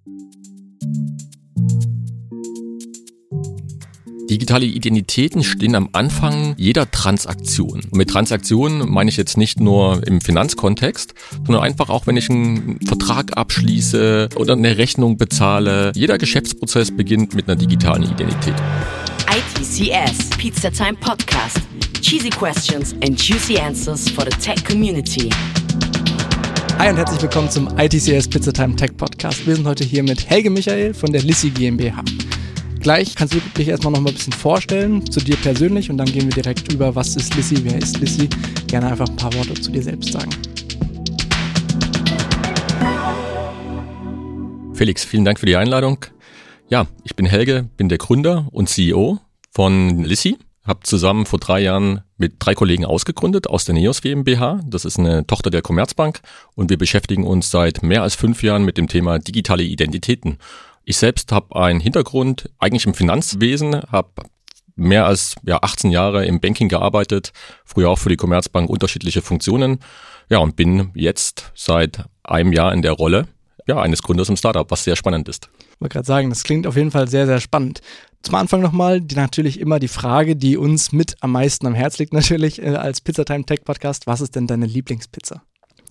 Digitale Identitäten stehen am Anfang jeder Transaktion. Und mit Transaktionen meine ich jetzt nicht nur im Finanzkontext, sondern einfach auch, wenn ich einen Vertrag abschließe oder eine Rechnung bezahle. Jeder Geschäftsprozess beginnt mit einer digitalen Identität. ITCS Pizza Time Podcast. Cheesy questions and juicy answers for the tech community. Hi und herzlich willkommen zum ITCS Pizza Time Tech Podcast. Wir sind heute hier mit Helge Michael von der Lissi GmbH. Gleich kannst du dich erstmal noch mal ein bisschen vorstellen, zu dir persönlich, und dann gehen wir direkt über, was ist Lissi, wer ist Lissi. Gerne einfach ein paar Worte zu dir selbst sagen. Felix, vielen Dank für die Einladung. Ja, ich bin Helge, bin der Gründer und CEO von Lissi. Habe zusammen vor 3 Jahren mit 3 Kollegen ausgegründet aus der Neos GmbH. Das ist eine Tochter der Commerzbank und wir beschäftigen uns seit mehr als 5 Jahren mit dem Thema digitale Identitäten. Ich selbst habe einen Hintergrund eigentlich im Finanzwesen, habe mehr als 18 Jahre im Banking gearbeitet, früher auch für die Commerzbank unterschiedliche Funktionen, und bin jetzt seit einem Jahr in der Rolle eines Gründers im Startup, was sehr spannend ist. Ich wollte gerade sagen, das klingt auf jeden Fall sehr, sehr spannend. Zum Anfang nochmal natürlich immer die Frage, die uns mit am meisten am Herz liegt natürlich als Pizza Time Tech Podcast. Was ist denn deine Lieblingspizza?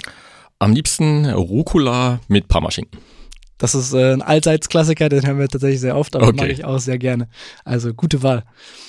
Am liebsten Rucola mit Parmaschinken. Das ist ein Allseits-Klassiker, den hören wir tatsächlich sehr oft, aber mag ich auch sehr gerne. Also gute Wahl.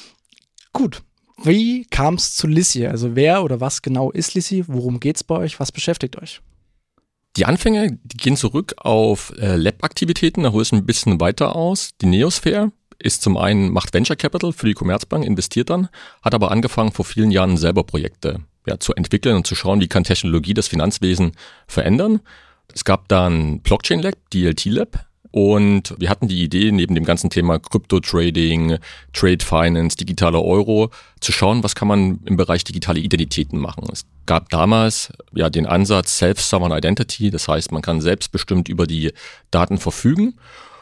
Gut, wie kam es zu Lissi? Also wer oder was genau ist Lissi? Worum geht's bei euch? Was beschäftigt euch? Die Anfänge, die gehen zurück auf Lab-Aktivitäten, da hole ich ein bisschen weiter aus. Die Neosphere ist zum einen, macht Venture Capital für die Commerzbank, investiert dann, hat aber angefangen vor vielen Jahren selber Projekte zu entwickeln und zu schauen, wie kann Technologie das Finanzwesen verändern. Es gab dann Blockchain Lab, DLT Lab, und wir hatten die Idee, neben dem ganzen Thema Krypto-Trading, Trade Finance, digitaler Euro, zu schauen, was kann man im Bereich digitale Identitäten machen. Es gab damals den Ansatz Self-Sovereign Identity, das heißt, man kann selbstbestimmt über die Daten verfügen.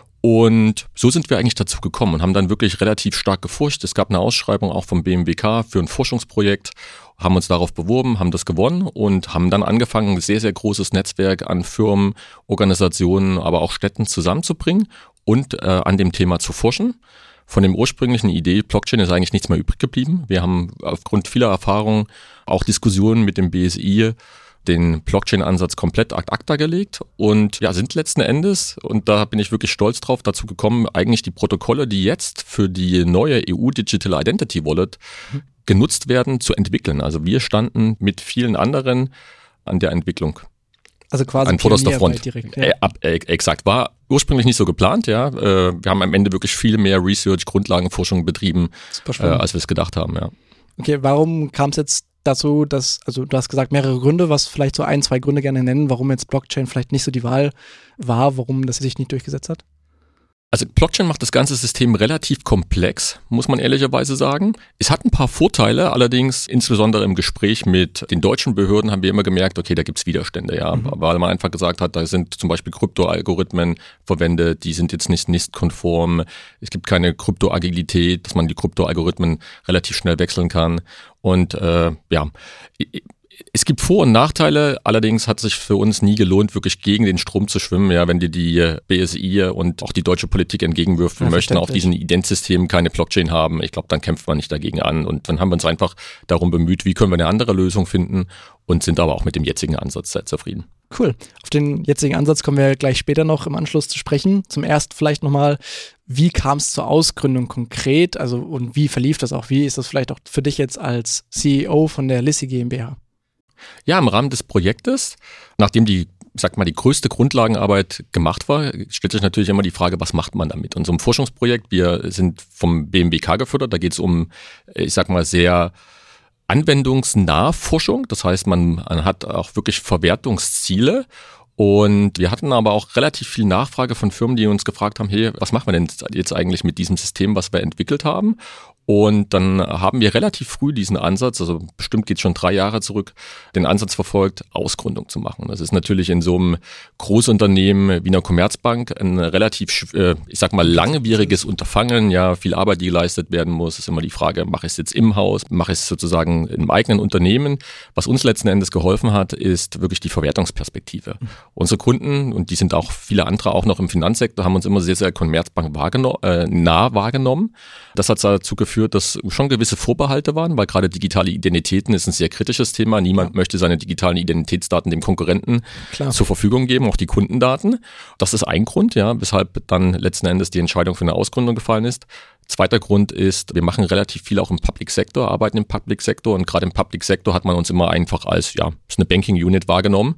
Und so sind wir eigentlich dazu gekommen und haben dann wirklich relativ stark geforscht. Es gab eine Ausschreibung auch vom BMWK für ein Forschungsprojekt, haben uns darauf beworben, haben das gewonnen und haben dann angefangen, ein sehr, sehr großes Netzwerk an Firmen, Organisationen, aber auch Städten zusammenzubringen und an dem Thema zu forschen. Von dem ursprünglichen Idee Blockchain ist eigentlich nichts mehr übrig geblieben. Wir haben aufgrund vieler Erfahrungen, auch Diskussionen mit dem BSI, den Blockchain-Ansatz komplett ad acta gelegt und sind letzten Endes, und da bin ich wirklich stolz drauf, dazu gekommen, eigentlich die Protokolle, die jetzt für die neue EU Digital Identity Wallet genutzt werden, zu entwickeln. Also wir standen mit vielen anderen an der Entwicklung. Also quasi an vorderster Front. Direkt, Exakt. War ursprünglich nicht so geplant, Wir haben am Ende wirklich viel mehr Research, Grundlagenforschung betrieben, als wir es gedacht haben, Okay, warum kam es jetzt dazu, dass, also du hast gesagt mehrere Gründe, was vielleicht so 1, 2 Gründe gerne nennen, warum jetzt Blockchain vielleicht nicht so die Wahl war, warum das sich nicht durchgesetzt hat? Also Blockchain macht das ganze System relativ komplex, muss man ehrlicherweise sagen. Es hat ein paar Vorteile, allerdings insbesondere im Gespräch mit den deutschen Behörden haben wir immer gemerkt, okay, da gibt's Widerstände, weil man einfach gesagt hat, da sind zum Beispiel Kryptoalgorithmen verwendet, die sind jetzt nicht NIST-konform, es gibt keine Kryptoagilität, dass man die Kryptoalgorithmen relativ schnell wechseln kann und es gibt Vor- und Nachteile, allerdings hat sich für uns nie gelohnt, wirklich gegen den Strom zu schwimmen, wenn dir die BSI und auch die deutsche Politik entgegenwirft, wir möchten auf diesen Identsystemen keine Blockchain haben. Ich glaube, dann kämpft man nicht dagegen an und dann haben wir uns einfach darum bemüht, wie können wir eine andere Lösung finden und sind aber auch mit dem jetzigen Ansatz sehr zufrieden. Cool. Auf den jetzigen Ansatz kommen wir gleich später noch im Anschluss zu sprechen. Zum Ersten vielleicht nochmal, wie kam es zur Ausgründung konkret, also und wie verlief das auch? Wie ist das vielleicht auch für dich jetzt als CEO von der Lissi GmbH? Ja, im Rahmen des Projektes, nachdem die größte Grundlagenarbeit gemacht war, stellt sich natürlich immer die Frage, was macht man damit? Und so ein Forschungsprojekt, wir sind vom BMWK gefördert, da geht es um, sehr anwendungsnahe Forschung. Das heißt, man hat auch wirklich Verwertungsziele. Und wir hatten aber auch relativ viel Nachfrage von Firmen, die uns gefragt haben, hey, was machen wir denn jetzt eigentlich mit diesem System, was wir entwickelt haben? Und dann haben wir relativ früh diesen Ansatz, also bestimmt geht es schon 3 Jahre zurück, den Ansatz verfolgt, Ausgründung zu machen. Das ist natürlich in so einem Großunternehmen wie einer Commerzbank ein relativ, ich sag mal, langwieriges Unterfangen, ja, viel Arbeit, die geleistet werden muss. Es ist immer die Frage, mache ich es jetzt im Haus, mache ich es sozusagen im eigenen Unternehmen? Was uns letzten Endes geholfen hat, ist wirklich die Verwertungsperspektive. Unsere Kunden, und die sind auch viele andere auch noch im Finanzsektor, haben uns immer sehr, sehr Commerzbank nah wahrgenommen. Das hat dazu geführt, dass schon gewisse Vorbehalte waren, weil gerade digitale Identitäten ist ein sehr kritisches Thema. Niemand möchte seine digitalen Identitätsdaten dem Konkurrenten zur Verfügung geben, auch die Kundendaten. Das ist ein Grund, ja, weshalb dann letzten Endes die Entscheidung für eine Ausgründung gefallen ist. Zweiter Grund ist, wir machen relativ viel auch im Public Sector, arbeiten im Public Sector, und gerade im Public Sector hat man uns immer einfach als, ja, ist eine Banking Unit wahrgenommen.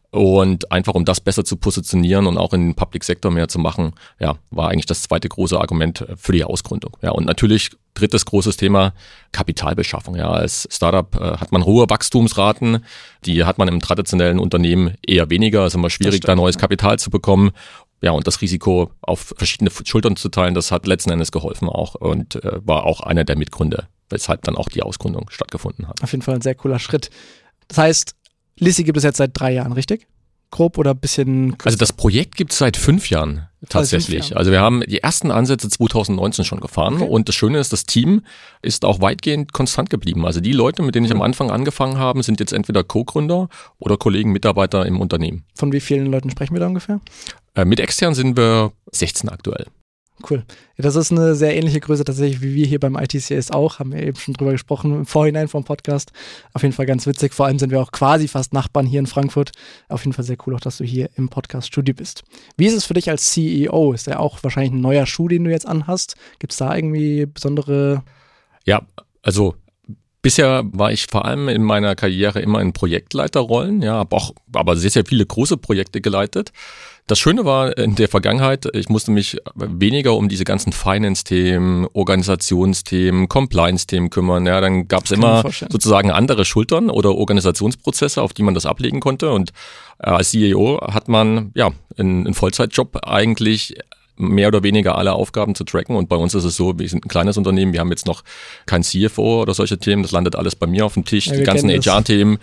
Und einfach, um das besser zu positionieren und auch in den Public Sector mehr zu machen, ja, war eigentlich das zweite große Argument für die Ausgründung. Ja, und natürlich drittes großes Thema, Kapitalbeschaffung. Ja, als Startup hat man hohe Wachstumsraten, die hat man im traditionellen Unternehmen eher weniger. Es ist immer schwierig, da neues Kapital zu bekommen. Ja, und das Risiko auf verschiedene Schultern zu teilen, das hat letzten Endes geholfen auch und war auch einer der Mitgründe, weshalb dann auch die Ausgründung stattgefunden hat. Auf jeden Fall ein sehr cooler Schritt. Das heißt, Lissi gibt es jetzt seit 3 Jahren, richtig? Grob oder ein bisschen kürzer? Also das Projekt gibt es seit 5 Jahren tatsächlich. Also wir haben die ersten Ansätze 2019 schon gefahren, und das Schöne ist, das Team ist auch weitgehend konstant geblieben. Also die Leute, mit denen ich am Anfang angefangen habe, sind jetzt entweder Co-Gründer oder Kollegen, Mitarbeiter im Unternehmen. Von wie vielen Leuten sprechen wir da ungefähr? Mit extern sind wir 16 aktuell. Cool. Ja, das ist eine sehr ähnliche Größe tatsächlich wie wir hier beim ITCS auch. Haben wir eben schon drüber gesprochen im Vorhinein vom Podcast. Auf jeden Fall ganz witzig. Vor allem sind wir auch quasi fast Nachbarn hier in Frankfurt. Auf jeden Fall sehr cool auch, dass du hier im Podcast-Studio bist. Wie ist es für dich als CEO? Ist ja auch wahrscheinlich ein neuer Schuh, den du jetzt anhast. Gibt es da irgendwie besondere... Ja, also bisher war ich vor allem in meiner Karriere immer in Projektleiterrollen, ja, habe auch aber sehr, sehr viele große Projekte geleitet. Das Schöne war in der Vergangenheit, ich musste mich weniger um diese ganzen Finance-Themen, Organisationsthemen, Compliance-Themen kümmern. Ja, dann gab es immer sozusagen andere Schultern oder Organisationsprozesse, auf die man das ablegen konnte. Und als CEO hat man ja einen Vollzeitjob eigentlich mehr oder weniger alle Aufgaben zu tracken. Und bei uns ist es so, wir sind ein kleines Unternehmen, wir haben jetzt noch kein CFO oder solche Themen. Das landet alles bei mir auf dem Tisch, ja, die ganzen HR-Themen.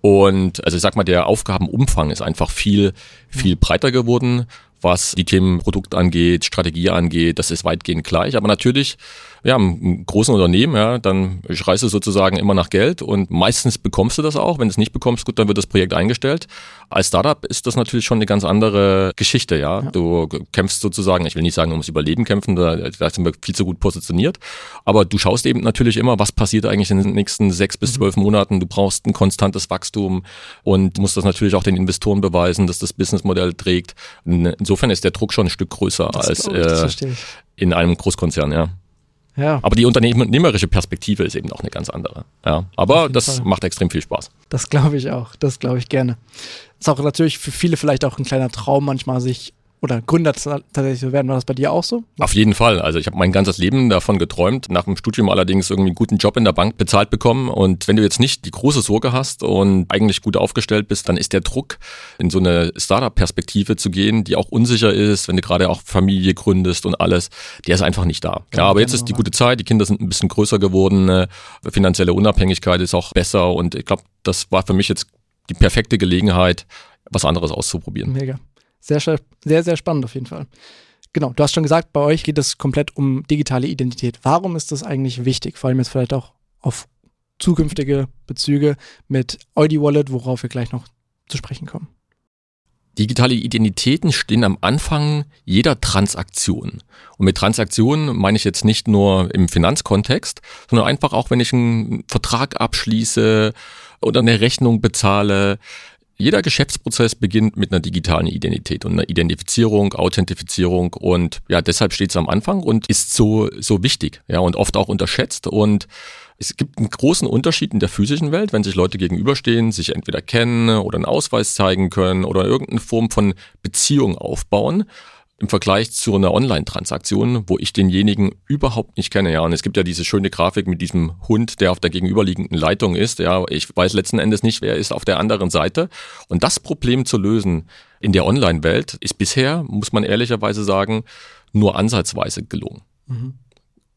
Und also ich sag mal, der Aufgabenumfang ist einfach viel breiter geworden, was die Themen Produkt angeht, Strategie angeht. Das ist weitgehend gleich. Aber natürlich, ja, im großen Unternehmen, ja, dann schreist du sozusagen immer nach Geld und meistens bekommst du das auch. Wenn du es nicht bekommst, gut, dann wird das Projekt eingestellt. Als Startup ist das natürlich schon eine ganz andere Geschichte, ja. Du kämpfst sozusagen, ich will nicht sagen, ums Überleben kämpfen, da sind wir viel zu gut positioniert. Aber du schaust eben natürlich immer, was passiert eigentlich in den nächsten 6 bis 12 Monaten. Du brauchst ein konstantes Wachstum und musst das natürlich auch den Investoren beweisen, dass das Businessmodell trägt. Insofern ist der Druck schon ein Stück größer als in einem Großkonzern, ja. Ja. Aber die unternehmerische Perspektive ist eben auch eine ganz andere. Ja. Aber das macht extrem viel Spaß. Das glaube ich auch. Das glaube ich gerne. Ist auch natürlich für viele vielleicht auch ein kleiner Traum, manchmal sich oder Gründer tatsächlich zu werden. War das bei dir auch so? Auf jeden Fall. Also ich habe mein ganzes Leben davon geträumt, nach dem Studium allerdings irgendwie einen guten Job in der Bank bezahlt bekommen. Und wenn du jetzt nicht die große Sorge hast und eigentlich gut aufgestellt bist, dann ist der Druck, in so eine Startup-Perspektive zu gehen, die auch unsicher ist, wenn du gerade auch Familie gründest und alles, der ist einfach nicht da. Ja, aber jetzt ist die gute Zeit, die Kinder sind ein bisschen größer geworden, finanzielle Unabhängigkeit ist auch besser und ich glaube, das war für mich jetzt die perfekte Gelegenheit, was anderes auszuprobieren. Mega. Sehr, sehr, sehr spannend auf jeden Fall. Genau, du hast schon gesagt, bei euch geht es komplett um digitale Identität. Warum ist das eigentlich wichtig? Vor allem jetzt vielleicht auch auf zukünftige Bezüge mit Eudi Wallet, worauf wir gleich noch zu sprechen kommen. Digitale Identitäten stehen am Anfang jeder Transaktion. Und mit Transaktionen meine ich jetzt nicht nur im Finanzkontext, sondern einfach auch, wenn ich einen Vertrag abschließe oder eine Rechnung bezahle. Jeder Geschäftsprozess beginnt mit einer digitalen Identität und einer Identifizierung, Authentifizierung und ja, deshalb steht es am Anfang und ist so wichtig, ja, und oft auch unterschätzt. Und es gibt einen großen Unterschied in der physischen Welt, wenn sich Leute gegenüberstehen, sich entweder kennen oder einen Ausweis zeigen können oder irgendeine Form von Beziehung aufbauen, im Vergleich zu einer Online-Transaktion, wo ich denjenigen überhaupt nicht kenne. Ja, und es gibt ja diese schöne Grafik mit diesem Hund, der auf der gegenüberliegenden Leitung ist. Ja, ich weiß letzten Endes nicht, wer ist auf der anderen Seite. Und das Problem zu lösen in der Online-Welt ist bisher, muss man ehrlicherweise sagen, nur ansatzweise gelungen.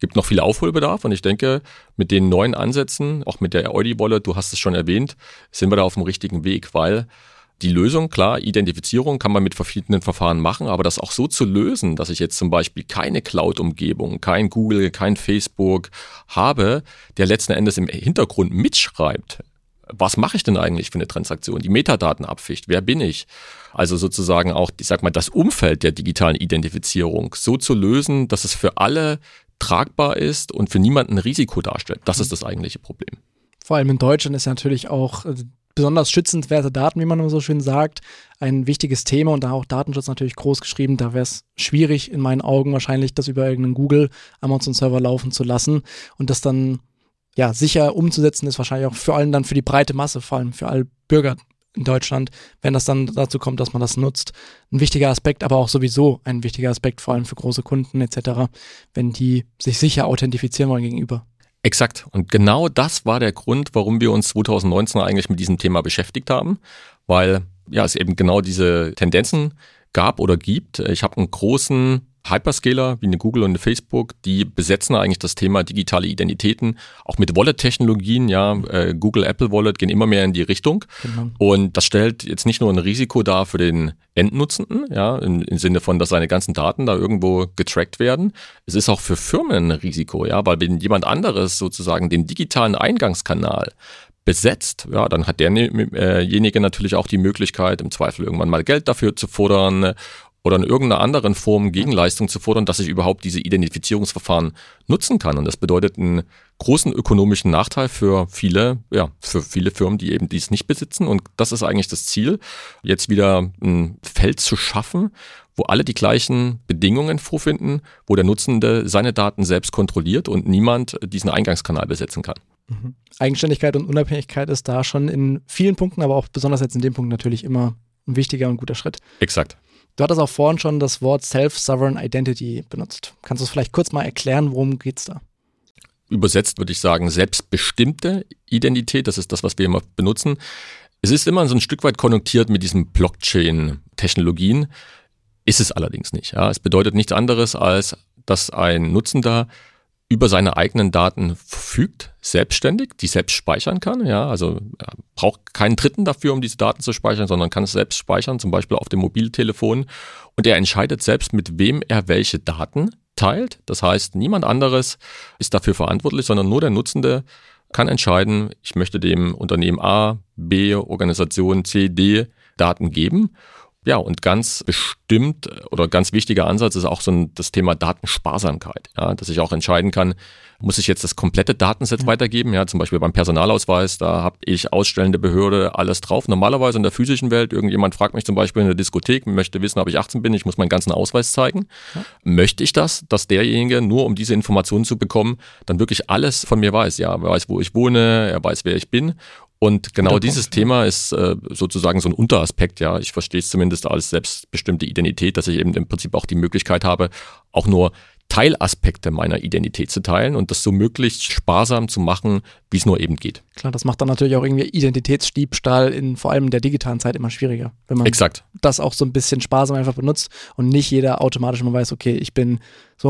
Gibt noch viel Aufholbedarf und ich denke, mit den neuen Ansätzen, auch mit der Audi-Wallet, du hast es schon erwähnt, sind wir da auf dem richtigen Weg, weil die Lösung, klar, Identifizierung kann man mit verschiedenen Verfahren machen, aber das auch so zu lösen, dass ich jetzt zum Beispiel keine Cloud-Umgebung, kein Google, kein Facebook habe, der letzten Endes im Hintergrund mitschreibt. Was mache ich denn eigentlich für eine Transaktion? Die Metadaten abficht. Wer bin ich? Also sozusagen auch, ich sag mal, das Umfeld der digitalen Identifizierung so zu lösen, dass es für alle tragbar ist und für niemanden ein Risiko darstellt. Das ist das eigentliche Problem. Vor allem in Deutschland ist natürlich auch besonders schützenswerte Daten, wie man immer so schön sagt, ein wichtiges Thema und da auch Datenschutz natürlich groß geschrieben. Da wäre es schwierig in meinen Augen wahrscheinlich, das über irgendeinen Google, Amazon-Server laufen zu lassen und das dann ja sicher umzusetzen ist wahrscheinlich auch vor allem dann für die breite Masse, vor allem für alle Bürger in Deutschland, wenn das dann dazu kommt, dass man das nutzt. Ein wichtiger Aspekt, aber auch sowieso ein wichtiger Aspekt, vor allem für große Kunden etc., wenn die sich sicher authentifizieren wollen gegenüber. Exakt. Und genau das war der Grund, warum wir uns 2019 eigentlich mit diesem Thema beschäftigt haben, weil ja es eben genau diese Tendenzen gab oder gibt. Ich habe einen großen Hyperscaler wie eine Google und eine Facebook, die besetzen eigentlich das Thema digitale Identitäten, auch mit Wallet-Technologien, ja, Google, Apple Wallet gehen immer mehr in die Richtung. Genau. Und das stellt jetzt nicht nur ein Risiko dar für den Endnutzenden, ja, im Sinne von, dass seine ganzen Daten da irgendwo getrackt werden. Es ist auch für Firmen ein Risiko, ja, weil wenn jemand anderes sozusagen den digitalen Eingangskanal besetzt, ja, dann hat derjenige natürlich auch die Möglichkeit, im Zweifel irgendwann mal Geld dafür zu fordern oder in irgendeiner anderen Form Gegenleistung zu fordern, dass ich überhaupt diese Identifizierungsverfahren nutzen kann. Und das bedeutet einen großen ökonomischen Nachteil für viele Firmen, die eben dies nicht besitzen. Und das ist eigentlich das Ziel, jetzt wieder ein Feld zu schaffen, wo alle die gleichen Bedingungen vorfinden, wo der Nutzende seine Daten selbst kontrolliert und niemand diesen Eingangskanal besetzen kann. Mhm. Eigenständigkeit und Unabhängigkeit ist da schon in vielen Punkten, aber auch besonders jetzt in dem Punkt natürlich immer ein wichtiger und guter Schritt. Exakt. Du hattest auch vorhin schon das Wort Self-Sovereign Identity benutzt. Kannst du es vielleicht kurz mal erklären, worum geht's da? Übersetzt würde ich sagen, selbstbestimmte Identität, das ist das, was wir immer benutzen. Es ist immer so ein Stück weit konnektiert mit diesen Blockchain-Technologien, ist es allerdings nicht. Ja. Es bedeutet nichts anderes, als dass ein Nutzender über seine eigenen Daten verfügt, selbstständig, die selbst speichern kann. Ja, also er braucht keinen Dritten dafür, um diese Daten zu speichern, sondern kann es selbst speichern, zum Beispiel auf dem Mobiltelefon. Und er entscheidet selbst, mit wem er welche Daten teilt. Das heißt, niemand anderes ist dafür verantwortlich, sondern nur der Nutzende kann entscheiden, ich möchte dem Unternehmen A, B, Organisation C, D Daten geben. Ja, und ganz bestimmt oder ganz wichtiger Ansatz ist auch das Thema Datensparsamkeit, ja, dass ich auch entscheiden kann, muss ich jetzt das komplette Datenset weitergeben, ja, zum Beispiel beim Personalausweis, da habe ich ausstellende Behörde alles drauf. Normalerweise in der physischen Welt, irgendjemand fragt mich zum Beispiel in der Diskothek, möchte wissen, ob ich 18 bin, ich muss meinen ganzen Ausweis zeigen. Ja. Möchte ich das, dass derjenige, nur um diese Informationen zu bekommen, dann wirklich alles von mir weiß, ja, er weiß, wo ich wohne, er weiß, wer ich bin. Und genau dieses Thema ist sozusagen so ein Unteraspekt, ja. Ich verstehe es zumindest als selbstbestimmte Identität, dass ich eben im Prinzip auch die Möglichkeit habe, auch nur Teilaspekte meiner Identität zu teilen und das so möglichst sparsam zu machen, wie es nur eben geht. Klar, das macht dann natürlich auch irgendwie Identitätsdiebstahl in vor allem der digitalen Zeit immer schwieriger, wenn man das auch so ein bisschen sparsam einfach benutzt und nicht jeder automatisch immer weiß, okay, ich bin so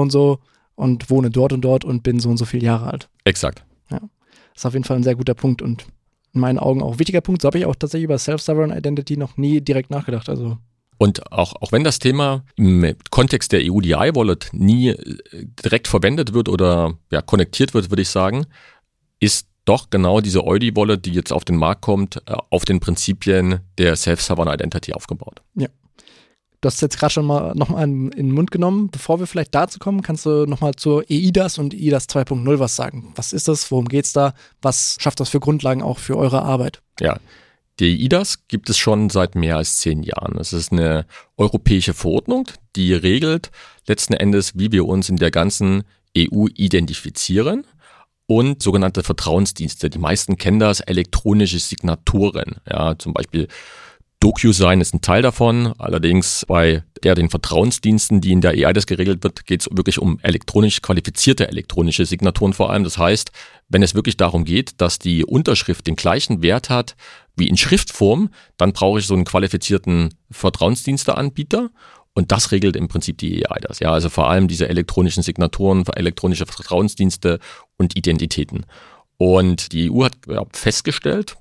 und wohne dort und bin so und so viele Jahre alt. Exakt. Ja, das ist auf jeden Fall ein sehr guter Punkt und in meinen Augen auch ein wichtiger Punkt. So habe ich auch tatsächlich über Self-Sovereign Identity noch nie direkt nachgedacht. Also und auch wenn das Thema im Kontext der EUDI-Wallet nie direkt verwendet wird oder ja, konnektiert wird, würde ich sagen, ist doch genau diese Audi-Wallet, die jetzt auf den Markt kommt, auf den Prinzipien der Self-Sovereign Identity aufgebaut. Ja. Du hast jetzt gerade schon mal nochmal in den Mund genommen. Bevor wir vielleicht dazu kommen, kannst du nochmal zur eIDAS und eIDAS 2.0 was sagen. Was ist das? Worum geht's da? Was schafft das für Grundlagen auch für eure Arbeit? Ja, die eIDAS gibt es schon seit mehr als 10 Jahren. Es ist eine europäische Verordnung, die regelt letzten Endes, wie wir uns in der ganzen EU identifizieren und sogenannte Vertrauensdienste. Die meisten kennen das, elektronische Signaturen, ja, zum Beispiel DocuSign ist ein Teil davon, allerdings bei den Vertrauensdiensten, die in der eIDAS geregelt wird, geht es wirklich um qualifizierte elektronische Signaturen vor allem. Das heißt, wenn es wirklich darum geht, dass die Unterschrift den gleichen Wert hat wie in Schriftform, dann brauche ich so einen qualifizierten Vertrauensdiensteanbieter. Und das regelt im Prinzip die EIDAS. Ja, also vor allem diese elektronischen Signaturen, elektronische Vertrauensdienste und Identitäten. Und die EU hat festgestellt,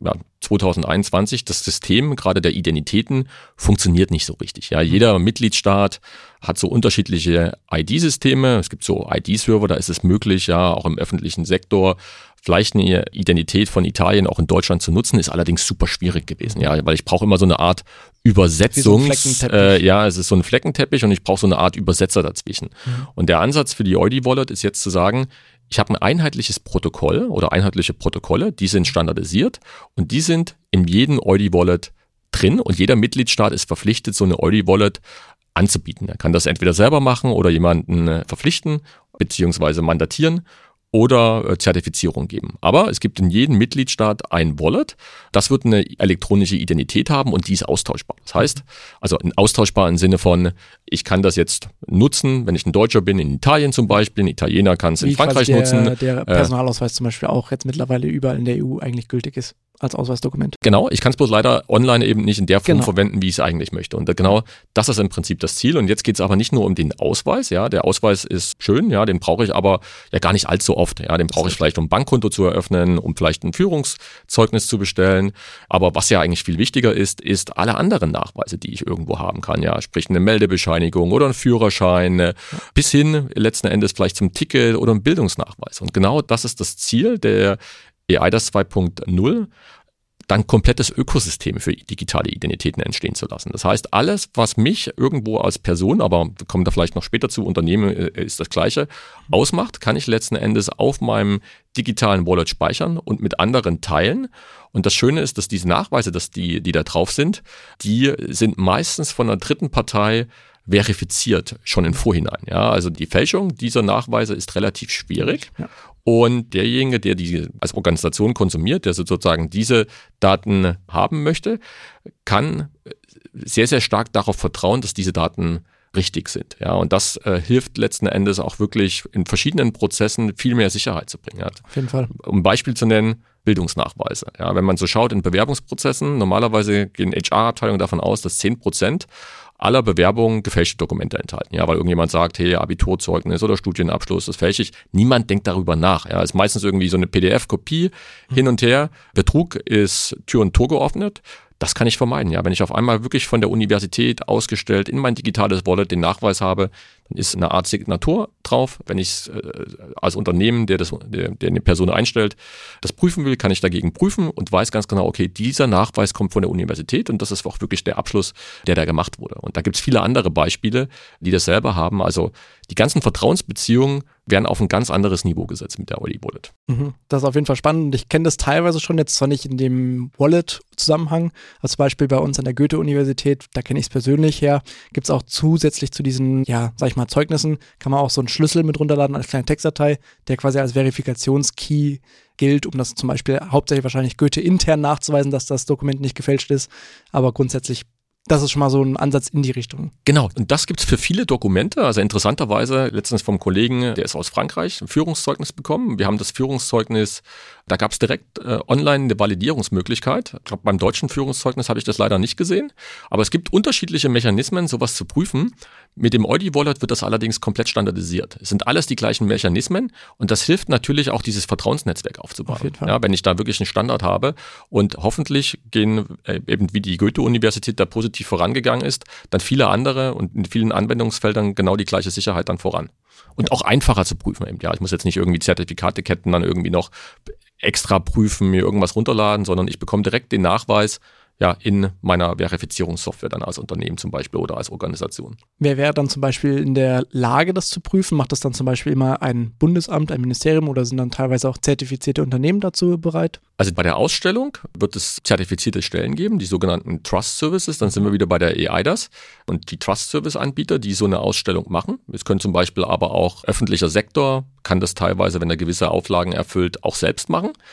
2021, das System gerade der Identitäten funktioniert nicht so richtig. Ja, jeder Mitgliedstaat hat so unterschiedliche ID-Systeme. Es gibt so ID-Server, da ist es möglich, ja, auch im öffentlichen Sektor vielleicht eine Identität von Italien auch in Deutschland zu nutzen, ist allerdings super schwierig gewesen, ja, weil ich brauche immer so eine Art Übersetzung. Ja, es ist so ein Fleckenteppich und ich brauche so eine Art Übersetzer dazwischen. Und der Ansatz für die Eudi-Wallet ist jetzt zu sagen, ich habe ein einheitliches Protokoll oder einheitliche Protokolle, die sind standardisiert und die sind in jedem Eudi-Wallet drin und jeder Mitgliedstaat ist verpflichtet, so eine Eudi-Wallet anzubieten. Er kann das entweder selber machen oder jemanden verpflichten beziehungsweise mandatieren oder Zertifizierung geben. Aber es gibt in jedem Mitgliedstaat ein Wallet, das wird eine elektronische Identität haben und die ist austauschbar. Das heißt, also austauschbar im Sinne von, ich kann das jetzt nutzen, wenn ich ein Deutscher bin, in Italien zum Beispiel, ein Italiener kann es in Frankreich nutzen. Der Personalausweis zum Beispiel auch jetzt mittlerweile überall in der EU eigentlich gültig ist als Ausweisdokument. Genau, ich kann es bloß leider online eben nicht in der Form verwenden, wie ich es eigentlich möchte. Und genau das ist im Prinzip das Ziel. Und jetzt geht es aber nicht nur um den Ausweis. Ja, der Ausweis ist schön, ja, den brauche ich aber ja gar nicht allzu oft. Ja, den brauche ich vielleicht, um ein Bankkonto zu eröffnen, um vielleicht ein Führungszeugnis zu bestellen. Aber was ja eigentlich viel wichtiger ist alle anderen Nachweise, die ich irgendwo haben kann. Ja, sprich eine Meldebescheinigung oder ein Führerschein, bis hin letzten Endes vielleicht zum Ticket oder ein Bildungsnachweis. Und genau das ist das Ziel der EIDAS 2.0, dann komplettes Ökosystem für digitale Identitäten entstehen zu lassen. Das heißt, alles, was mich irgendwo als Person, aber wir kommen da vielleicht noch später zu, Unternehmen ist das Gleiche, ausmacht, kann ich letzten Endes auf meinem digitalen Wallet speichern und mit anderen teilen. Und das Schöne ist, dass diese Nachweise, die da drauf sind, die sind meistens von einer dritten Partei verifiziert, schon im Vorhinein. Ja, also die Fälschung dieser Nachweise ist relativ schwierig. Ja. Und derjenige, der die als Organisation konsumiert, der sozusagen diese Daten haben möchte, kann sehr, sehr stark darauf vertrauen, dass diese Daten richtig sind. Ja, und das hilft letzten Endes auch wirklich in verschiedenen Prozessen viel mehr Sicherheit zu bringen. Ja. Auf jeden Fall. Um ein Beispiel zu nennen, Bildungsnachweise. Ja, wenn man so schaut in Bewerbungsprozessen, normalerweise gehen HR-Abteilungen davon aus, dass 10% aller Bewerbungen gefälschte Dokumente enthalten. Ja, weil irgendjemand sagt, hey, Abiturzeugnis oder Studienabschluss, das fälsche ich. Niemand denkt darüber nach. Ja, es ist meistens irgendwie so eine PDF-Kopie hin und her. Betrug ist Tür und Tor geöffnet. Das kann ich vermeiden. Ja, wenn ich auf einmal wirklich von der Universität ausgestellt in mein digitales Wallet den Nachweis habe, dann ist eine Art Signatur drauf. Wenn ich als Unternehmen, der eine Person einstellt, das prüfen will, kann ich dagegen prüfen und weiß ganz genau, okay, dieser Nachweis kommt von der Universität und das ist auch wirklich der Abschluss, der da gemacht wurde. Und da gibt es viele andere Beispiele, die das selber haben. Also die ganzen Vertrauensbeziehungen werden auf ein ganz anderes Niveau gesetzt mit der Eudi-Wallet. Das ist auf jeden Fall spannend und ich kenne das teilweise schon, jetzt zwar nicht in dem Wallet-Zusammenhang, als Beispiel bei uns an der Goethe-Universität, da kenne ich es persönlich her, gibt es auch zusätzlich zu diesen, ja, sag ich mal, Zeugnissen, kann man auch so einen Schlüssel mit runterladen als kleine Textdatei, der quasi als Verifikationskey gilt, um das zum Beispiel hauptsächlich wahrscheinlich Goethe intern nachzuweisen, dass das Dokument nicht gefälscht ist, aber grundsätzlich das ist schon mal so ein Ansatz in die Richtung. Genau, und das gibt es für viele Dokumente. Also interessanterweise, letztens vom Kollegen, der ist aus Frankreich, ein Führungszeugnis bekommen. Wir haben das Führungszeugnis, da gab es direkt online eine Validierungsmöglichkeit. Ich glaube, beim deutschen Führungszeugnis habe ich das leider nicht gesehen. Aber es gibt unterschiedliche Mechanismen, sowas zu prüfen. Mit dem Eudi-Wallet wird das allerdings komplett standardisiert. Es sind alles die gleichen Mechanismen und das hilft natürlich auch, dieses Vertrauensnetzwerk aufzubauen. Auf jeden Fall. Ja, wenn ich da wirklich einen Standard habe und hoffentlich gehen eben wie die Goethe-Universität da positiv vorangegangen ist, dann viele andere und in vielen Anwendungsfeldern genau die gleiche Sicherheit dann voran. Und auch einfacher zu prüfen eben. Ja, ich muss jetzt nicht irgendwie Zertifikateketten dann irgendwie noch extra prüfen, mir irgendwas runterladen, sondern ich bekomme direkt den Nachweis, ja, in meiner Verifizierungssoftware dann als Unternehmen zum Beispiel oder als Organisation. Wer wäre dann zum Beispiel in der Lage, das zu prüfen? Macht das dann zum Beispiel immer ein Bundesamt, ein Ministerium oder sind dann teilweise auch zertifizierte Unternehmen dazu bereit? Also bei der Ausstellung wird es zertifizierte Stellen geben, die sogenannten Trust Services. Dann sind wir wieder bei der EIDAS und die Trust Service Anbieter, die so eine Ausstellung machen. Es können zum Beispiel aber auch öffentlicher Sektor, kann das teilweise, wenn er gewisse Auflagen erfüllt, auch selbst machen.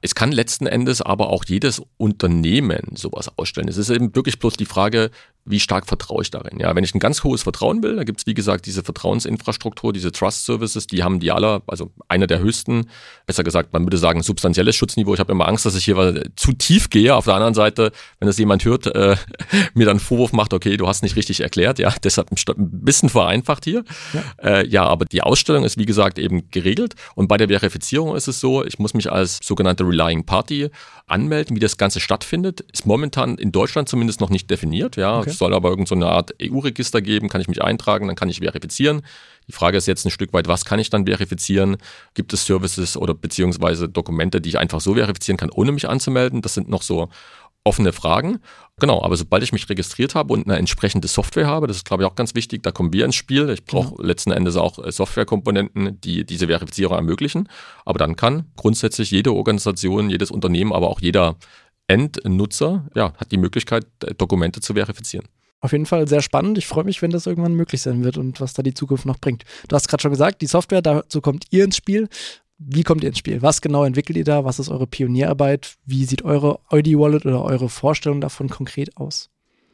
Es kann letzten Endes aber auch jedes Unternehmen sowas ausstellen. Es ist eben wirklich bloß die Frage, wie stark vertraue ich darin? Ja, wenn ich ein ganz hohes Vertrauen will, da gibt es wie gesagt diese Vertrauensinfrastruktur, diese Trust Services, die haben also einer der höchsten, besser gesagt, man würde sagen substanzielles Schutzniveau. Ich habe immer Angst, dass ich hier zu tief gehe. Auf der anderen Seite, wenn das jemand hört, mir dann einen Vorwurf macht, okay, du hast nicht richtig erklärt, ja, deshalb ein bisschen vereinfacht hier. Ja, aber die Ausstellung ist wie gesagt eben geregelt und bei der Verifizierung ist es so, ich muss mich als sogenannte Relying Party anmelden. Wie das Ganze stattfindet, ist momentan in Deutschland zumindest noch nicht definiert, ja. Okay. Es soll aber irgend so eine Art EU-Register geben, kann ich mich eintragen, dann kann ich verifizieren. Die Frage ist jetzt ein Stück weit, was kann ich dann verifizieren? Gibt es Services oder beziehungsweise Dokumente, die ich einfach so verifizieren kann, ohne mich anzumelden? Das sind noch so offene Fragen. Genau, aber sobald ich mich registriert habe und eine entsprechende Software habe, das ist glaube ich auch ganz wichtig, da kommen wir ins Spiel. Ich brauche letzten Endes auch Softwarekomponenten, die diese Verifizierung ermöglichen. Aber dann kann grundsätzlich jede Organisation, jedes Unternehmen, aber auch jeder Endnutzer, hat die Möglichkeit, Dokumente zu verifizieren. Auf jeden Fall sehr spannend. Ich freue mich, wenn das irgendwann möglich sein wird und was da die Zukunft noch bringt. Du hast gerade schon gesagt, die Software, dazu kommt ihr ins Spiel. Wie kommt ihr ins Spiel? Was genau entwickelt ihr da? Was ist eure Pionierarbeit? Wie sieht eure ID-Wallet oder eure Vorstellung davon konkret aus?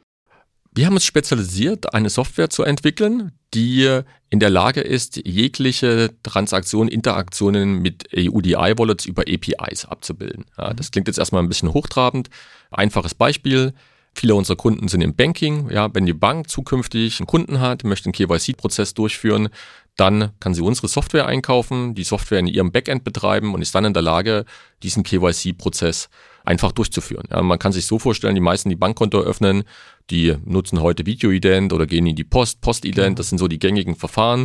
Wir haben uns spezialisiert, eine Software zu entwickeln, die in der Lage ist, jegliche Transaktionen, Interaktionen mit UDI-Wallets über APIs abzubilden. Ja, das klingt jetzt erstmal ein bisschen hochtrabend. Einfaches Beispiel. Viele unserer Kunden sind im Banking. Ja, wenn die Bank zukünftig einen Kunden hat, möchte einen KYC-Prozess durchführen, dann kann sie unsere Software einkaufen, die Software in ihrem Backend betreiben und ist dann in der Lage, diesen KYC-Prozess einfach durchzuführen. Ja, man kann sich so vorstellen, die meisten, die Bankkonto öffnen, die nutzen heute Videoident oder gehen in die Postident. Das sind so die gängigen Verfahren.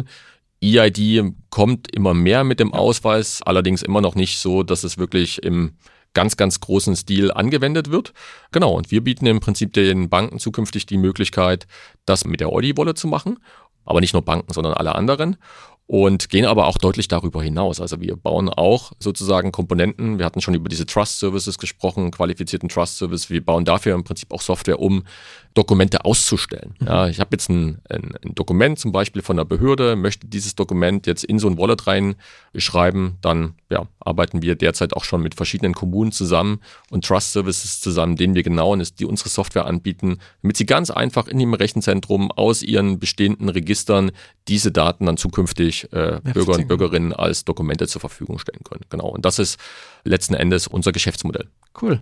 EID kommt immer mehr mit dem Ausweis, allerdings immer noch nicht so, dass es wirklich im ganz, ganz großen Stil angewendet wird. Genau, und wir bieten im Prinzip den Banken zukünftig die Möglichkeit, das mit der ID-Wallet zu machen. Aber nicht nur Banken, sondern alle anderen. Und gehen aber auch deutlich darüber hinaus. Also wir bauen auch sozusagen Komponenten. Wir hatten schon über diese Trust Services gesprochen, qualifizierten Trust Service. Wir bauen dafür im Prinzip auch Software, um Dokumente auszustellen. Ja, ich habe jetzt ein Dokument zum Beispiel von der Behörde, möchte dieses Dokument jetzt in so ein Wallet reinschreiben, dann arbeiten wir derzeit auch schon mit verschiedenen Kommunen zusammen und Trust Services zusammen, denen wir genau die unsere Software anbieten, damit sie ganz einfach in dem Rechenzentrum aus ihren bestehenden Registern diese Daten dann zukünftig Bürger und Bürgerinnen als Dokumente zur Verfügung stellen können. Genau. Und das ist letzten Endes unser Geschäftsmodell. Cool.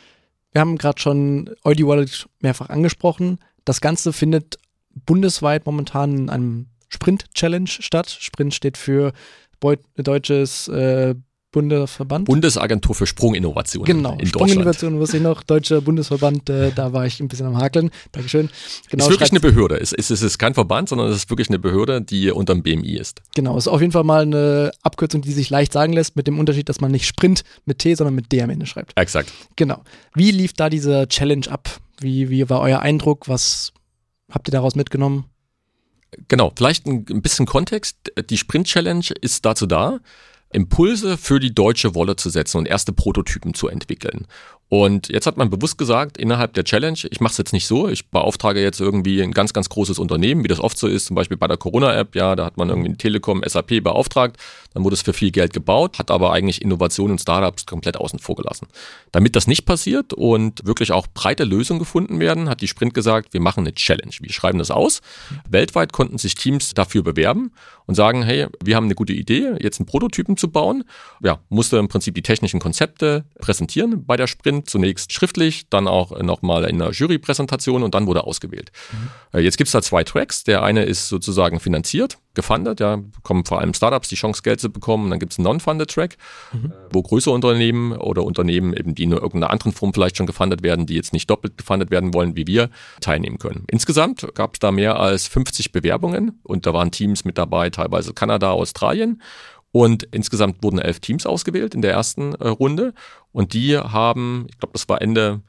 Wir haben gerade schon ID-Wallet mehrfach angesprochen. Das Ganze findet bundesweit momentan in einem Sprint-Challenge statt. Sprint steht für deutsches Bundesverband. Bundesagentur für Sprunginnovation. Genau, in Sprunginnovation wusste ich noch, Deutscher Bundesverband, da war ich ein bisschen am Hakeln. Dankeschön. Genau, es ist wirklich eine Behörde. Es ist kein Verband, sondern es ist wirklich eine Behörde, die unter dem BMI ist. Genau, es ist auf jeden Fall mal eine Abkürzung, die sich leicht sagen lässt, mit dem Unterschied, dass man nicht Sprint mit T, sondern mit D am Ende schreibt. Exakt. Genau. Wie lief da diese Challenge ab? Wie war euer Eindruck? Was habt ihr daraus mitgenommen? Genau, vielleicht ein bisschen Kontext. Die Sprint-Challenge ist dazu da, Impulse für die deutsche Wallet zu setzen und erste Prototypen zu entwickeln. Und jetzt hat man bewusst gesagt, innerhalb der Challenge, ich mache es jetzt nicht so, ich beauftrage jetzt irgendwie ein ganz, ganz großes Unternehmen, wie das oft so ist, zum Beispiel bei der Corona-App, da hat man irgendwie Telekom, SAP beauftragt, dann wurde es für viel Geld gebaut, hat aber eigentlich Innovationen und Startups komplett außen vor gelassen. Damit das nicht passiert und wirklich auch breite Lösungen gefunden werden, hat die Sprint gesagt, wir machen eine Challenge, wir schreiben das aus. Weltweit konnten sich Teams dafür bewerben und sagen, hey, wir haben eine gute Idee, jetzt einen Prototypen zu bauen. Musste im Prinzip die technischen Konzepte präsentieren bei der Sprint, zunächst schriftlich, dann auch nochmal in einer Jurypräsentation und dann wurde ausgewählt. Jetzt gibt es da 2 Tracks. Der eine ist sozusagen finanziert, gefundet, bekommen vor allem Startups die Chance, Geld zu bekommen. Und dann gibt es einen Non-Funded Track, wo größere Unternehmen oder Unternehmen, eben, die in irgendeiner anderen Form vielleicht schon gefundet werden, die jetzt nicht doppelt gefundet werden wollen, wie wir, teilnehmen können. Insgesamt gab es da mehr als 50 Bewerbungen und da waren Teams mit dabei, teilweise Kanada, Australien. Und insgesamt wurden 11 Teams ausgewählt in der ersten Runde. Und die haben, ich glaube, das war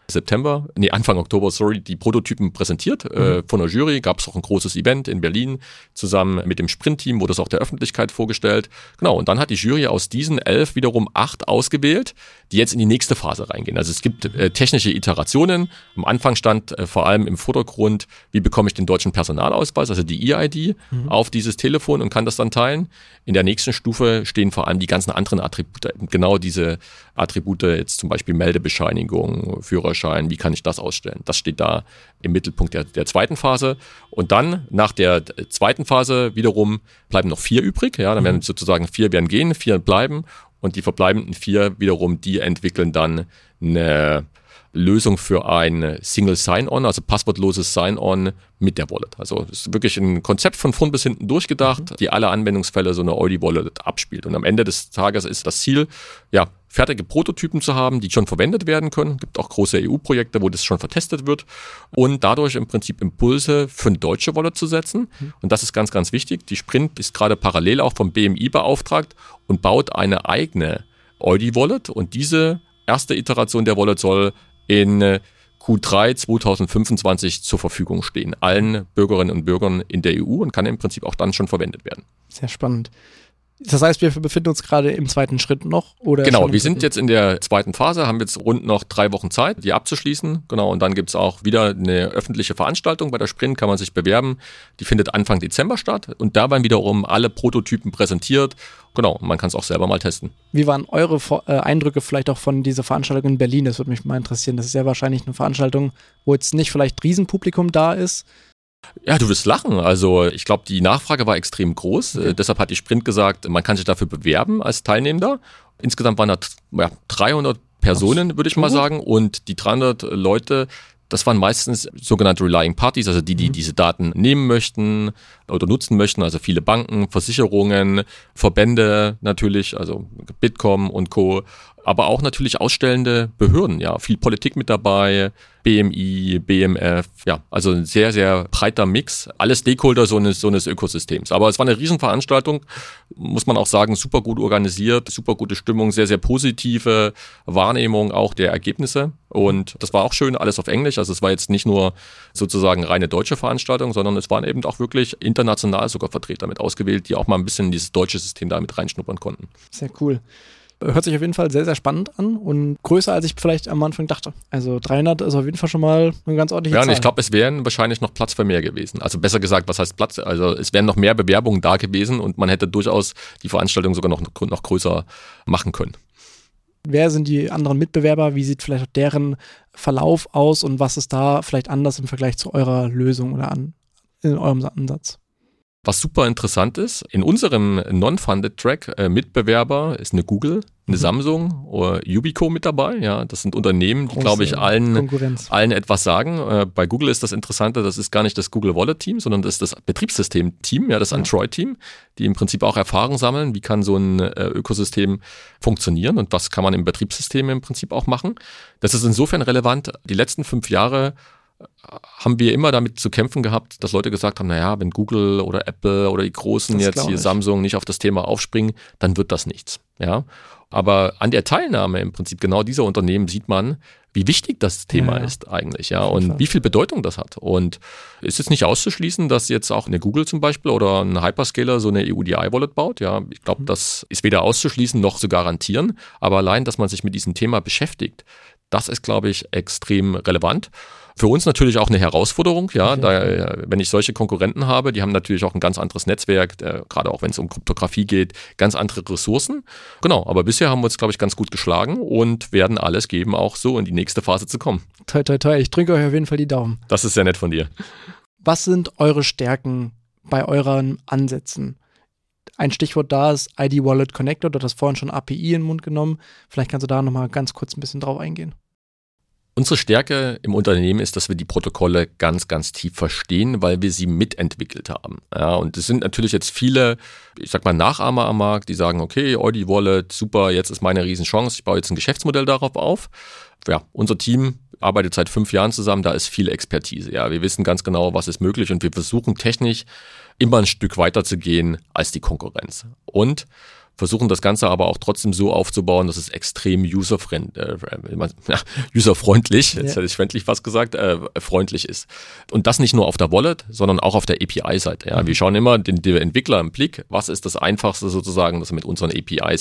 Anfang Oktober, die Prototypen präsentiert. Von der Jury gab es auch ein großes Event in Berlin zusammen mit dem Sprint-Team, wurde das auch der Öffentlichkeit vorgestellt. Genau, und dann hat die Jury aus diesen 11 wiederum 8 ausgewählt, die jetzt in die nächste Phase reingehen. Also es gibt technische Iterationen. Am Anfang stand vor allem im Vordergrund, wie bekomme ich den deutschen Personalausweis, also die EID, auf dieses Telefon und kann das dann teilen. In der nächsten Stufe stehen vor allem die ganzen anderen Attribute, genau diese Attribute, Dokumente, jetzt zum Beispiel Meldebescheinigung, Führerschein, wie kann ich das ausstellen? Das steht da im Mittelpunkt der zweiten Phase. Und dann nach der zweiten Phase wiederum bleiben noch 4 übrig. Ja, dann werden sozusagen 4 werden gehen, 4 bleiben und die verbleibenden 4 wiederum, die entwickeln dann eine Lösung für ein Single Sign-On, also passwortloses Sign-On mit der Wallet. Also es ist wirklich ein Konzept von vorn bis hinten durchgedacht, die alle Anwendungsfälle so eine Eudi-Wallet abspielt. Und am Ende des Tages ist das Ziel, ja, fertige Prototypen zu haben, die schon verwendet werden können. Es gibt auch große EU-Projekte, wo das schon vertestet wird. Und dadurch im Prinzip Impulse für eine deutsche Wallet zu setzen. Und das ist ganz, ganz wichtig. Die Sprint ist gerade parallel auch vom BMI beauftragt und baut eine eigene Eudi-Wallet. Und diese erste Iteration der Wallet soll in Q3 2025 zur Verfügung stehen, allen Bürgerinnen und Bürgern in der EU und kann im Prinzip auch dann schon verwendet werden. Sehr spannend. Das heißt, wir befinden uns gerade im zweiten Schritt noch? Oder genau, wir sind jetzt in der zweiten Phase, haben jetzt rund noch 3 Wochen Zeit, die abzuschließen. Genau, und dann gibt es auch wieder eine öffentliche Veranstaltung. Bei der Sprint kann man sich bewerben. Die findet Anfang Dezember statt und da werden wiederum alle Prototypen präsentiert. Genau, man kann es auch selber mal testen. Wie waren eure Eindrücke vielleicht auch von dieser Veranstaltung in Berlin? Das würde mich mal interessieren. Das ist ja wahrscheinlich eine Veranstaltung, wo jetzt nicht vielleicht Riesenpublikum da ist. Ja, du wirst lachen. Also ich glaube, die Nachfrage war extrem groß. Okay. Deshalb hat die Sprint gesagt, man kann sich dafür bewerben als Teilnehmender. Insgesamt waren da 300 Personen, würde ich mal sagen. Und die 300 Leute, das waren meistens sogenannte Relying Parties, also die diese Daten nehmen möchten oder nutzen möchten. Also viele Banken, Versicherungen, Verbände natürlich, also Bitkom und Co., aber auch natürlich ausstellende Behörden, ja, viel Politik mit dabei, BMI, BMF, ja, also ein sehr, sehr breiter Mix, alle Stakeholder so eines Ökosystems. Aber es war eine Riesenveranstaltung, muss man auch sagen, super gut organisiert, super gute Stimmung, sehr, sehr positive Wahrnehmung auch der Ergebnisse und das war auch schön, alles auf Englisch, also es war jetzt nicht nur sozusagen reine deutsche Veranstaltung, sondern es waren eben auch wirklich international sogar Vertreter mit ausgewählt, die auch mal ein bisschen in dieses deutsche System da mit reinschnuppern konnten. Sehr cool. Hört sich auf jeden Fall sehr, sehr spannend an und größer, als ich vielleicht am Anfang dachte. Also 300 ist auf jeden Fall schon mal eine ganz ordentliche Zahl. Ja, und ich glaube, es wären wahrscheinlich noch Platz für mehr gewesen. Also besser gesagt, was heißt Platz? Also es wären noch mehr Bewerbungen da gewesen und man hätte durchaus die Veranstaltung sogar noch größer machen können. Wer sind die anderen Mitbewerber? Wie sieht vielleicht auch deren Verlauf aus und was ist da vielleicht anders im Vergleich zu eurer Lösung oder in eurem Ansatz? Was super interessant ist, in unserem Non-Funded Track Mitbewerber ist eine Google, eine Samsung oder Yubico mit dabei. Ja, das sind Unternehmen, die, glaube ich, allen etwas sagen. Bei Google ist das Interessante, das ist gar nicht das Google Wallet Team, sondern das ist das Betriebssystem-Team, ja, das Android-Team, die im Prinzip auch Erfahrung sammeln, wie kann so ein Ökosystem funktionieren und was kann man im Betriebssystem im Prinzip auch machen. Das ist insofern relevant. Die letzten 5 Jahre haben wir immer damit zu kämpfen gehabt, dass Leute gesagt haben, naja, wenn Google oder Apple oder die Großen jetzt hier Samsung nicht auf das Thema aufspringen, dann wird das nichts. Ja, aber an der Teilnahme im Prinzip genau dieser Unternehmen sieht man, wie wichtig das Thema ist eigentlich, ja, und wie viel Bedeutung das hat. Und es ist nicht auszuschließen, dass jetzt auch eine Google zum Beispiel oder ein Hyperscaler so eine EUDI-Wallet baut. Ja, ich glaube, das ist weder auszuschließen noch zu garantieren, aber allein, dass man sich mit diesem Thema beschäftigt, das ist, glaube ich, extrem relevant. Für uns natürlich auch eine Herausforderung, ja, da, wenn ich solche Konkurrenten habe, die haben natürlich auch ein ganz anderes Netzwerk, gerade auch wenn es um Kryptographie geht, ganz andere Ressourcen. Genau, aber bisher haben wir uns, glaube ich, ganz gut geschlagen und werden alles geben, auch so in die nächste Phase zu kommen. Toi, toi, toi, ich drücke euch auf jeden Fall die Daumen. Das ist sehr nett von dir. Was sind eure Stärken bei euren Ansätzen? Ein Stichwort da ist ID Wallet Connector, du hast vorhin schon API in den Mund genommen. Vielleicht kannst du da nochmal ganz kurz ein bisschen drauf eingehen. Unsere Stärke im Unternehmen ist, dass wir die Protokolle ganz, ganz tief verstehen, weil wir sie mitentwickelt haben. Ja, und es sind natürlich jetzt viele, ich sag mal, Nachahmer am Markt, die sagen, okay, Eudi Wallet, super, jetzt ist meine Riesenchance, ich baue jetzt ein Geschäftsmodell darauf auf. Ja, unser Team arbeitet seit 5 Jahren zusammen, da ist viel Expertise. Ja, wir wissen ganz genau, was ist möglich und wir versuchen technisch immer ein Stück weiter zu gehen als die Konkurrenz. Und versuchen das Ganze aber auch trotzdem so aufzubauen, dass es extrem userfreundlich, jetzt hätte ich freundlich fast gesagt, freundlich ist. Und das nicht nur auf der Wallet, sondern auch auf der API-Seite. Ja. Wir schauen immer den Entwickler im Blick, was ist das Einfachste sozusagen, dass er mit unseren APIs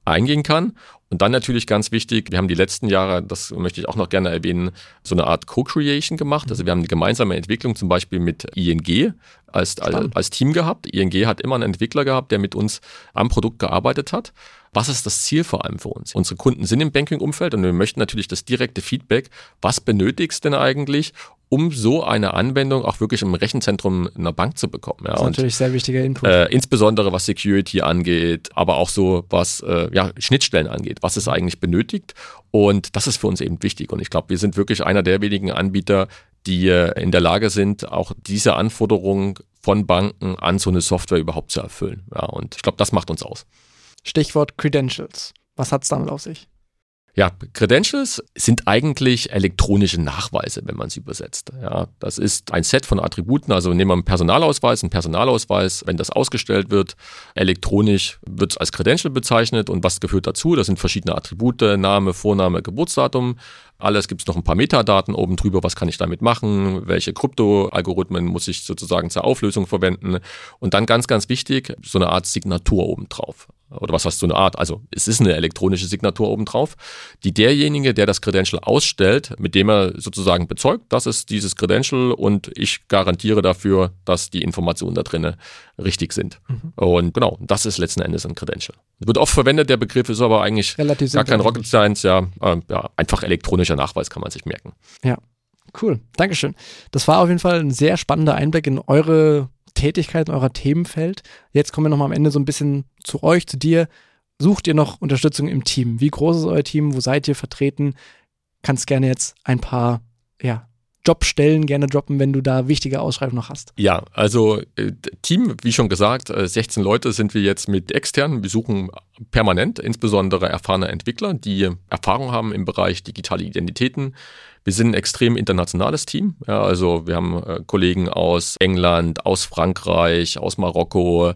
eingehen kann. Und dann natürlich ganz wichtig, wir haben die letzten Jahre, das möchte ich auch noch gerne erwähnen, so eine Art Co-Creation gemacht. Also wir haben eine gemeinsame Entwicklung zum Beispiel mit ING als Team gehabt. ING hat immer einen Entwickler gehabt, der mit uns am Produkt gearbeitet hat. Was ist das Ziel vor allem für uns? Unsere Kunden sind im Banking-Umfeld und wir möchten natürlich das direkte Feedback. Was benötigst du denn eigentlich, um so eine Anwendung auch wirklich im Rechenzentrum einer Bank zu bekommen? Ja, das ist natürlich sehr wichtiger Input. Insbesondere was Security angeht, aber auch so was Schnittstellen angeht. Was es eigentlich benötigt? Und das ist für uns eben wichtig. Und ich glaube, wir sind wirklich einer der wenigen Anbieter, die in der Lage sind, auch diese Anforderungen von Banken an so eine Software überhaupt zu erfüllen. Ja, und ich glaube, das macht uns aus. Stichwort Credentials. Was hat es damit auf sich? Ja, Credentials sind eigentlich elektronische Nachweise, wenn man sie übersetzt. Ja, das ist ein Set von Attributen. Also nehmen wir einen Personalausweis, wenn das ausgestellt wird, elektronisch wird es als Credential bezeichnet. Und was gehört dazu? Das sind verschiedene Attribute, Name, Vorname, Geburtsdatum. Alles gibt es noch ein paar Metadaten oben drüber. Was kann ich damit machen? Welche Krypto-Algorithmen muss ich sozusagen zur Auflösung verwenden? Und dann ganz, ganz wichtig, so eine Art Signatur obendrauf. Oder was heißt so eine Art? Also es ist eine elektronische Signatur obendrauf, die derjenige, der das Credential ausstellt, mit dem er sozusagen bezeugt, das ist dieses Credential und ich garantiere dafür, dass die Informationen da drin richtig sind. Und genau, das ist letzten Endes ein Credential. Wird oft verwendet, der Begriff ist aber eigentlich relativ gar kein Rocket Science, einfach elektronischer Nachweis kann man sich merken. Ja, cool. Dankeschön. Das war auf jeden Fall ein sehr spannender Einblick in eure Tätigkeit, in euer Themenfeld. Jetzt kommen wir nochmal am Ende so ein bisschen zu euch, zu dir. Sucht ihr noch Unterstützung im Team? Wie groß ist euer Team? Wo seid ihr vertreten? Kannst gerne jetzt ein paar Jobstellen gerne droppen, wenn du da wichtige Ausschreibungen noch hast. Ja, also Team, wie schon gesagt, 16 Leute sind wir jetzt mit externen. Wir suchen permanent, insbesondere erfahrene Entwickler, die Erfahrung haben im Bereich digitale Identitäten. Wir sind ein extrem internationales Team. Ja, also wir haben Kollegen aus England, aus Frankreich, aus Marokko,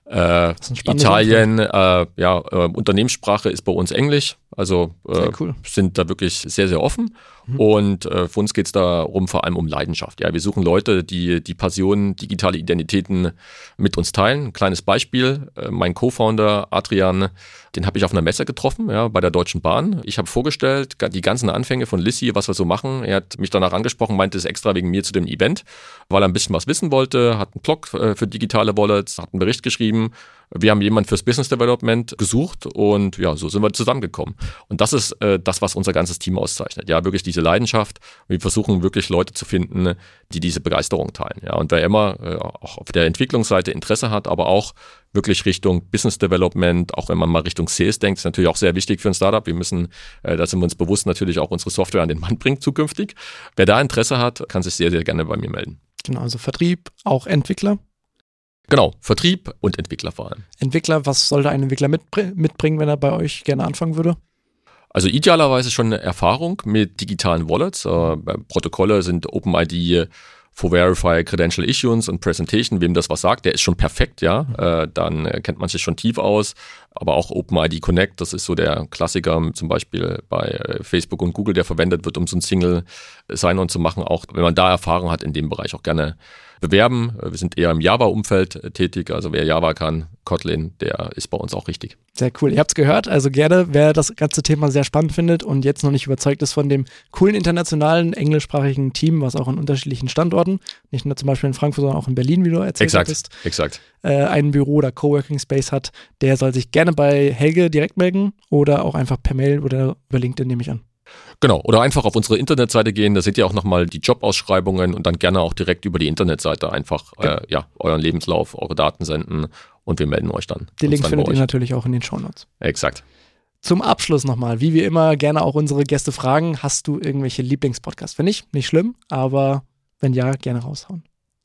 Italien. Unternehmenssprache ist bei uns Englisch. Also cool. Sind da wirklich sehr, sehr offen. Und für uns geht es darum vor allem um Leidenschaft. Ja, wir suchen Leute, die die Passion digitale Identitäten mit uns teilen. Ein kleines Beispiel, mein Co-Founder Adrian, den habe ich auf einer Messe getroffen, ja, bei der Deutschen Bahn. Ich habe vorgestellt, die ganzen Anfänge von Lissi, was wir so machen. Er hat mich danach angesprochen, meinte es extra wegen mir zu dem Event, weil er ein bisschen was wissen wollte, hat einen Blog für digitale Wallets, hat einen Bericht geschrieben. Wir haben jemanden fürs Business Development gesucht und ja, so sind wir zusammengekommen. Und das ist das, was unser ganzes Team auszeichnet. Ja, wirklich diese Leidenschaft. Wir versuchen wirklich Leute zu finden, die diese Begeisterung teilen. Ja, und wer immer auch auf der Entwicklungsseite Interesse hat, aber auch wirklich Richtung Business Development, auch wenn man mal Richtung Sales denkt, ist natürlich auch sehr wichtig für ein Startup. Wir müssen, da sind wir uns bewusst, natürlich auch unsere Software an den Mann bringen zukünftig. Wer da Interesse hat, kann sich sehr, sehr gerne bei mir melden. Genau, also Vertrieb, auch Entwickler. Genau, Vertrieb und Entwickler vor allem. Entwickler, was sollte ein Entwickler mitbringen, wenn er bei euch gerne anfangen würde? Also idealerweise schon eine Erfahrung mit digitalen Wallets. Protokolle sind OpenID for Verify, Credential Issuance und Presentation. Wem das was sagt, der ist schon perfekt, ja. Dann kennt man sich schon tief aus. Aber auch OpenID Connect, das ist so der Klassiker, zum Beispiel bei Facebook und Google, der verwendet wird, um so ein Single Sign-On zu machen. Auch wenn man da Erfahrung hat in dem Bereich, auch gerne bewerben. Wir sind eher im Java-Umfeld tätig, also wer Java kann, Kotlin, der ist bei uns auch richtig. Sehr cool. Ihr habt es gehört, also gerne, wer das ganze Thema sehr spannend findet und jetzt noch nicht überzeugt ist von dem coolen internationalen englischsprachigen Team, was auch an unterschiedlichen Standorten, nicht nur zum Beispiel in Frankfurt, sondern auch in Berlin, wie du erzählt hast. Exakt. Ein Büro oder Coworking Space hat, der soll sich gerne bei Helge direkt melden oder auch einfach per Mail oder über LinkedIn, nehme ich an. Genau, oder einfach auf unsere Internetseite gehen, da seht ihr auch nochmal die Jobausschreibungen und dann gerne auch direkt über die Internetseite einfach euren Lebenslauf, eure Daten senden und wir melden euch dann. Die Links findet ihr natürlich auch in den Shownotes. Exakt. Zum Abschluss nochmal, wie wir immer gerne auch unsere Gäste fragen, hast du irgendwelche Lieblingspodcasts? Wenn nicht schlimm, aber wenn ja, gerne raushauen.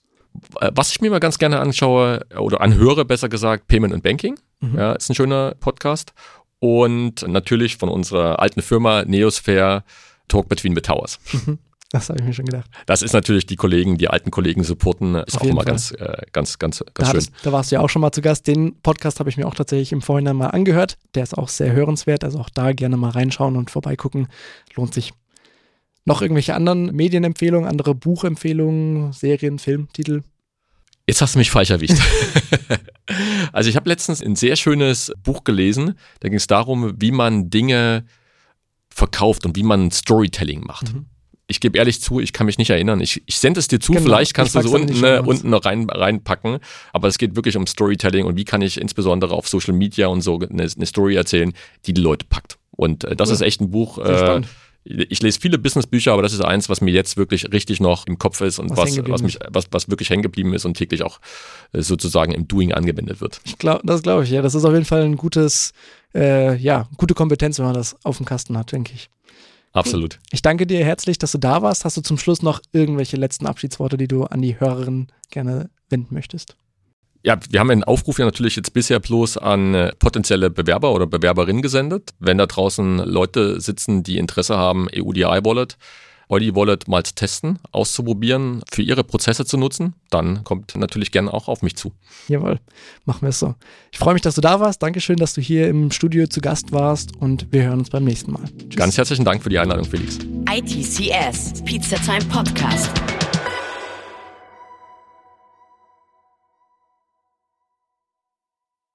Was ich mir mal ganz gerne anschaue oder anhöre, besser gesagt, Payment and Banking. Ja, ist ein schöner Podcast. Und natürlich von unserer alten Firma Neosphere Talk Between the Towers. Das habe ich mir schon gedacht. Das ist natürlich die alten Kollegen supporten, ist auch immer ganz schön. Da warst du ja auch schon mal zu Gast. Den Podcast habe ich mir auch tatsächlich im Vorhinein mal angehört. Der ist auch sehr hörenswert, also auch da gerne mal reinschauen und vorbeigucken. Lohnt sich. Noch irgendwelche anderen Medienempfehlungen, andere Buchempfehlungen, Serien, Filmtitel? Jetzt hast du mich falsch erwischt. Also ich habe letztens ein sehr schönes Buch gelesen, da ging es darum, wie man Dinge verkauft und wie man Storytelling macht. Mhm. Ich gebe ehrlich zu, ich kann mich nicht erinnern. Ich sende es dir zu, genau, vielleicht kannst du so unten noch reinpacken, aber es geht wirklich um Storytelling und wie kann ich insbesondere auf Social Media und so eine Story erzählen, die Leute packt. Und das ist echt ein Buch, ich lese viele Businessbücher, aber das ist eins, was mir jetzt wirklich richtig noch im Kopf ist und was wirklich hängen geblieben ist und täglich auch sozusagen im Doing angewendet wird. Das glaube ich, ja. Das ist auf jeden Fall ein gute Kompetenz, wenn man das auf dem Kasten hat, denke ich. Absolut. Ich danke dir herzlich, dass du da warst. Hast du zum Schluss noch irgendwelche letzten Abschiedsworte, die du an die Hörerinnen gerne wenden möchtest? Ja, wir haben einen Aufruf ja natürlich jetzt bisher bloß an potenzielle Bewerber oder Bewerberinnen gesendet. Wenn da draußen Leute sitzen, die Interesse haben, EUDI-Wallet, Wallet mal zu testen, auszuprobieren, für ihre Prozesse zu nutzen, dann kommt natürlich gerne auch auf mich zu. Jawohl, machen wir es so. Ich freue mich, dass du da warst. Dankeschön, dass du hier im Studio zu Gast warst und wir hören uns beim nächsten Mal. Tschüss. Ganz herzlichen Dank für die Einladung, Felix. ITCS, Pizza Time Podcast.